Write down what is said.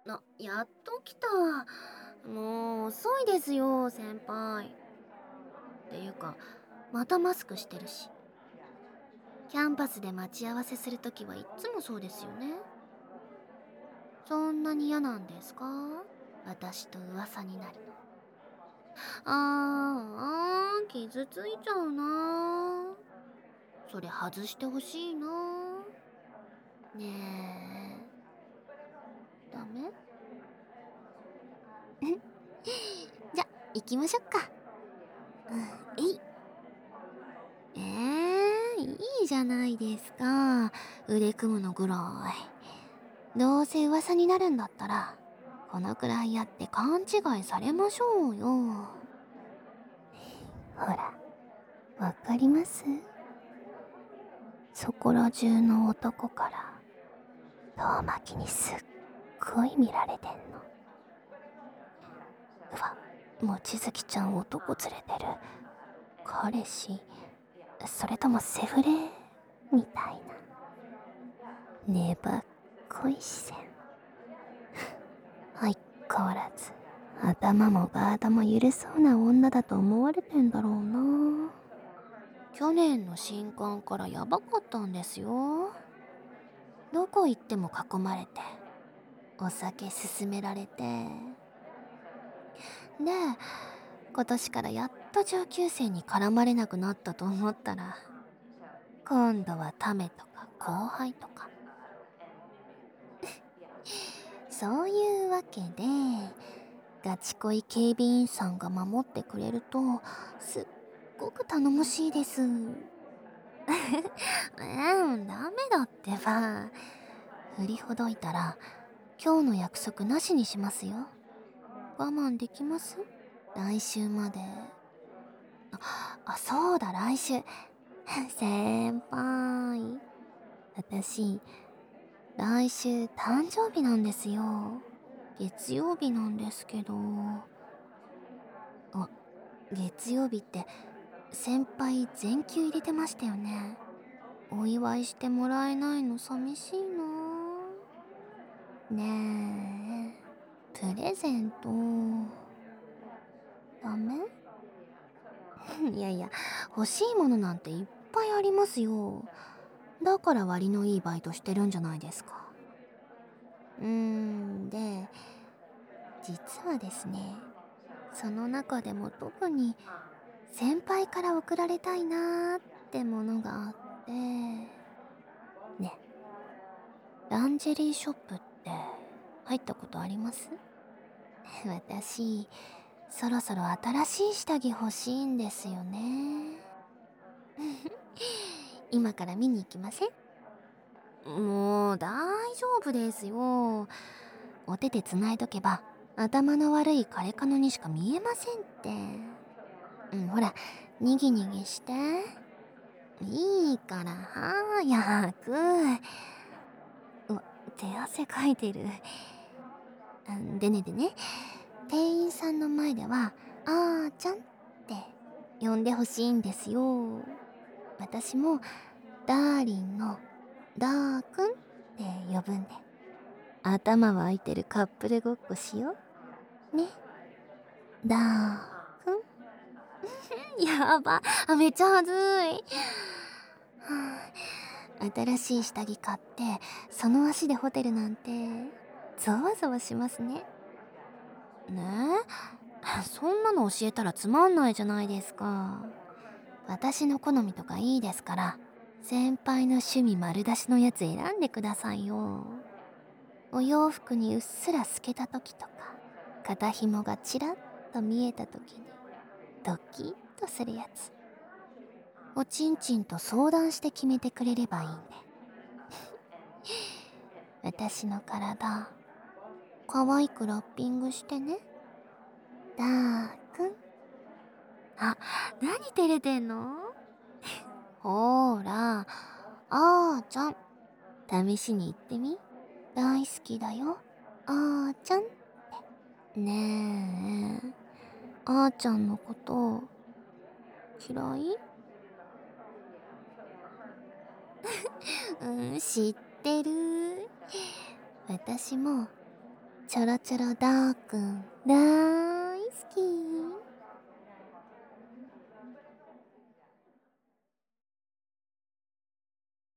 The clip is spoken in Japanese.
やっと来た。もう遅いですよ、先輩。っていうか、またマスクしてるし。キャンパスで待ち合わせするときはいっつもそうですよね。そんなに嫌なんですか？私と噂になるの。傷ついちゃうな。それ外してほしいな。ねえ、ダメ？じゃ、行きましょっか。うん、えい。いいじゃないですか。腕組むのぐらい。どうせ噂になるんだったら、このくらいやって勘違いされましょうよ。ほら、わかります？そこら中の男から遠巻きにすっごい見られてんの。うわ、望月ちゃん男連れてる。彼氏、それともセフレみたいな。粘っこい視線。相変わらず頭もガードも緩そうな女だと思われてんだろうな。去年の新刊からヤバかったんですよ。どこ行っても囲まれて、お酒勧められて。で、今年からやっと上級生に絡まれなくなったと思ったら、今度はタメとか後輩とか。そういうわけで、ガチ恋警備員さんが守ってくれると、すっごく頼もしいです。ダメだってば。振りほどいたら、今日の約束なしにしますよ。我慢できます？来週まで。そうだ、来週。先輩。私、来週誕生日なんですよ。月曜日なんですけど。月曜日って先輩全休入れてましたよね。お祝いしてもらえないの寂しいな。ねえ、プレゼントダメ？いやいや、欲しいものなんていっぱいありますよ。だから割のいいバイトしてるんじゃないですか。で、実はですね、その中でも特に先輩から贈られたいなーってものがあって、ね、ランジェリーショップって入ったことあります？私、そろそろ新しい下着欲しいんですよね。今から見に行きません？もう大丈夫ですよ。お手手繋いどけば頭の悪い枯れカノにしか見えませんって。ほら、にぎにぎして。いいから早く。手汗かいてる。でね、店員さんの前では、あーちゃんって呼んでほしいんですよ。私も、ダーリンの、ダーくんって呼ぶんで。頭湧いてるカップルごっこしよう。ね。ダーくん。やば。めっちゃはずい。新しい下着買って、その足でホテルなんて、ゾワゾワしますね。ねえ、そんなの教えたらつまんないじゃないですか。私の好みとかいいですから、先輩の趣味丸出しのやつ選んでくださいよ。お洋服にうっすら透けた時とか、肩紐がちらっと見えた時に、ドキッとするやつ。おちんちんと相談して決めてくれればいいんで。私の体、可愛くラッピングしてね。ダーくん。何照れてんの？ほーら、あーちゃん。試しに言ってみ。大好きだよ。あーちゃんって。ねえ、あーちゃんのこと嫌い？知ってる。私もチョロチョロダーくん大好き。